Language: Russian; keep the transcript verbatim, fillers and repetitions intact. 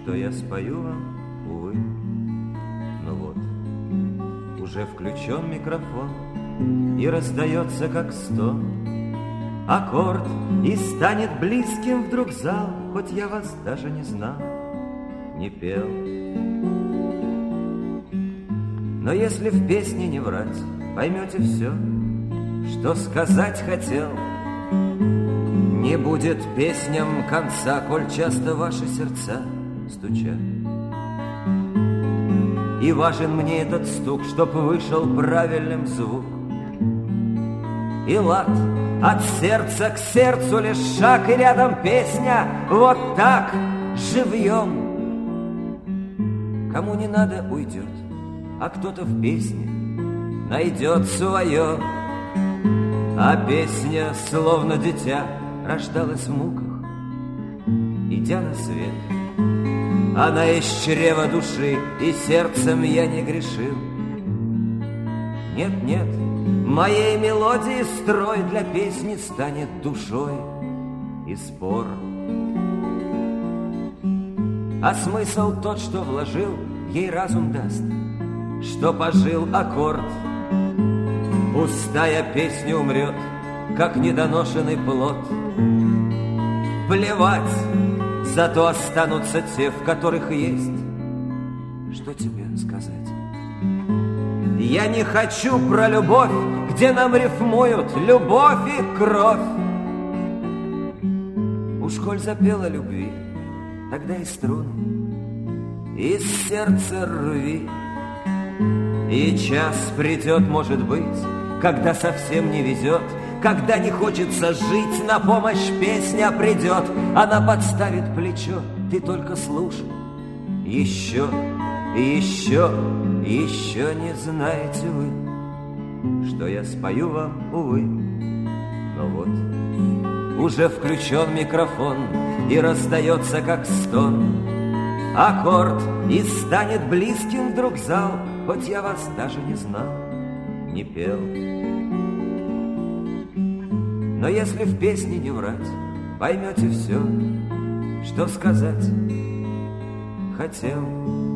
что я спою вам, увы. Ну вот, уже включен микрофон, и раздается как стон аккорд, и станет близким вдруг зал, хоть я вас даже не знал, не пел. Но если в песне не врать, поймете все, что сказать хотел. Не будет песням конца, коль часто ваши сердца стучат. И важен мне этот стук, чтоб вышел правильным звук. И лад от сердца к сердцу лишь шаг, и рядом песня вот так, живьем. Кому не надо, уйдет, а кто-то в песне найдет свое. А песня, словно дитя, рождалась в муках, идя на свет. Она из чрева души, и сердцем я не грешил. Нет, нет, моей мелодии строй для песни станет душой и спор. А смысл тот, что вложил, ей разум даст, что пожил аккорд. Пустая песня умрет, как недоношенный плод. Плевать, зато останутся те, в которых есть. Что тебе сказать? Я не хочу про любовь, где нам рифмуют любовь и кровь. Уж коль запела любви, тогда и струны из сердца рви. И час придет, может быть, когда совсем не везет, когда не хочется жить, на помощь песня придет. Она подставит плечо, ты только слушай. Еще, еще, еще не знаете вы, что я спою вам, увы. Но вот, уже включен микрофон, и раздается как стон аккорд, и станет близким вдруг зал, хоть я вас даже не знал, не пел. Но если в песне не врать, поймете все, что сказать хотел.